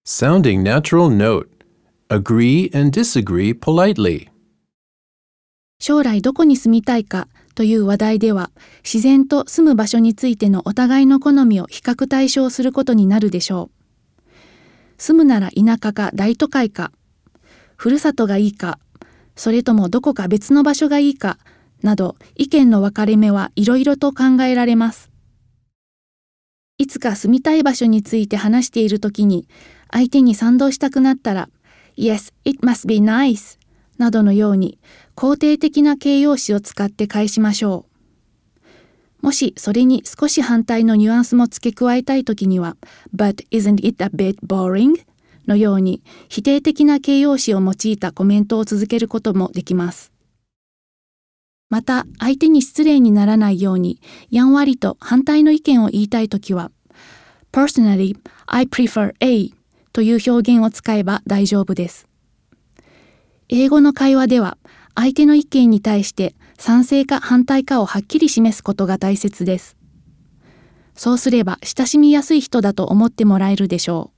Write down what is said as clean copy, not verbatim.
Sounding natural note. Agree and disagree politely. 将来どこに住みたいかという話題では、自然と住む場所についてのお互いの好みを比較対象することになるでしょう。住むなら田舎か大都会か、ふるさとがいいか、それともどこか別の場所がいいか、など意見の分かれ目はいろいろと考えられます。いつか住みたい場所について話しているときに、相手に賛同したくなったら、Yes, it must be nice などのように肯定的な形容詞を使って返しましょう。もしそれに少し反対のニュアンスも付け加えたいときには But isn't it a bit boring? のように否定的な形容詞を用いたコメントを続けることもできます。また相手に失礼にならないようにやんわりと反対の意見を言いたいときは Personally, I prefer Aという表現を使えば大丈夫です。英語の会話では相手の意見に対して賛成か反対かをはっきり示すことが大切です。そうすれば親しみやすい人だと思ってもらえるでしょう。